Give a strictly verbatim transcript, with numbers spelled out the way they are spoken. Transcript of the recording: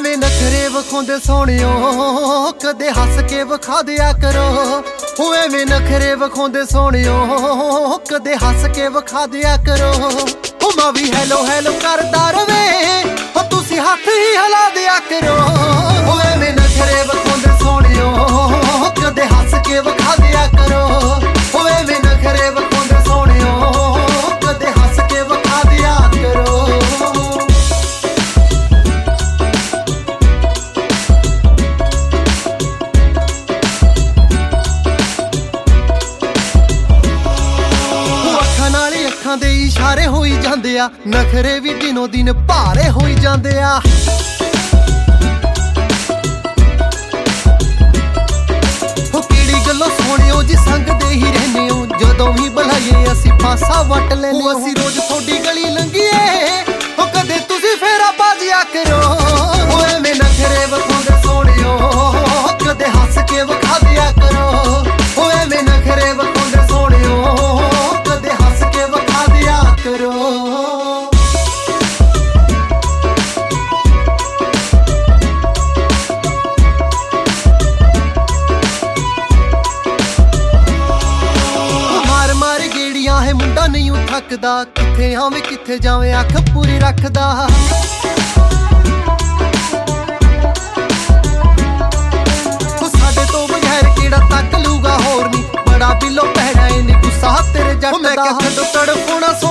ਐਵੇਂ ਨਖਰੇ ਵਿਖਾਉਂਦੇ ਸੋਹਣਿਓ ਕਦੇ ਹੱਸ ਕੇ ਵਿਖਾ ਦਿਆ ਕਰੋ। ਹੋ ਐਵੇਂ ਨਖਰੇ ਵਿਖਾਉਂਦੇ ਸੋਹਣਿਓ ਕਦੇ ਹੱਸ ਕੇ ਵਿਖਾ ਦਿਆ ਕਰੋ। ਹੋ ਮੈਂ ਵੀ ਹੈਲੋ ਹੈਲੋ ਕਰਦਾ ਰਵੇ ਹੋ ਤੁਸੀਂ ਹੱਥ ਹੀ ਹਿਲਾ ਦਿਆ ਕਰੋ। ਹੋ ਐਵੇਂ ਨਖਰੇ ਵਿਖਾਉਂਦੇ ਸੋਹਣਿਓ ਕਦੇ ਹੱਸ ਕੇ ਵਿਖਾ ਦਿਆ ਕਰੋ। ਹੋ ਐਵੇਂ ਨਖਰੇ ਵਿਖਾਉਂਦੇ ਸੋਹਣਿਓ ਕਦੇ ਹੱਸ ਕੇ ਵਿਖਾ ਦਿਆ ਕਰੋ। ਅੱਖਾਂ ਦੇ ਇਸ਼ਾਰੇ ਹੋਈ ਜਾਂਦੇ ਆ ਨਖਰੇ ਵੀ ਦਿਨੋਂ ਦਿਨ ਭਾਰੇ ਹੋਈ ਜਾਂਦੇ ਆ। ਹੋ ਕਿਹੜੀ ਗੱਲੋਂ ਸੋਹਣਿਓ ਜੀ ਸੰਗਦੇ ਹੀ ਰਹਿੰਦੇ ਹੋ ਜਦੋਂ ਵੀ ਬੁਲਾਈਏ ਅਸੀਂ ਪਾਸਾ ਵੱਟ ਲੈਨੇ ਹੋ। ਅਸੀਂ ਰੋਜ਼ ਤੁਹਾਡੀ ਗਲੀ ਲੰਘੀਏ ਹੋ ਕਦੇ ਤੁਸੀਂ ਫੇਰਾ ਬਾਜਿਆ ਕਰੋ। ਹੋ ਐਵੇਂ ਨਖਰੇ ਵਿਖਾਉਂਦੇ ਸੋਹਣਿਓ ਕਦੇ ਹੱਸ ਕੇ ਵਿਖਾ ਦਿਆ ਕਰੋ। ਹੋ ਐਵੇਂ ਨਖਰੇ ਵਿਖਾਉਂਦੇ ਸੋਹਣਿਓ ਕਦੇ ਹੱਸ ਕੇ ਵਿਖਾ ਦਿਆ ਕਰੋ। ਮਾਰ ਮਾਰ ਗੇੜੀਆਂ ਹੈ ਮੁੰਡਾ ਨਹੀਂ ਥੱਕਦਾ ਕਿੱਥੇ ਆਵੇਂ ਕਿੱਥੇ ਜਾਵੇਂ ਅੱਖ ਪੂਰੀ ਰੱਖਦਾ। ਸਾਡੇ ਤੋਂ ਬਗੈਰ ਕਿਹੜਾ ਤੱਕ ਲੂਗਾ ਹੋਰ ਨਹੀਂ ਬੜਾ ਬਿੱਲੋ ਪੈਣਾ ਇਹਨੇ ਗੁੱਸਾ ਤੇਰੇ ਜੱਟ ਦਾ। ਮੈਂ ਕਿਹਾ ਤੜਫਣਾ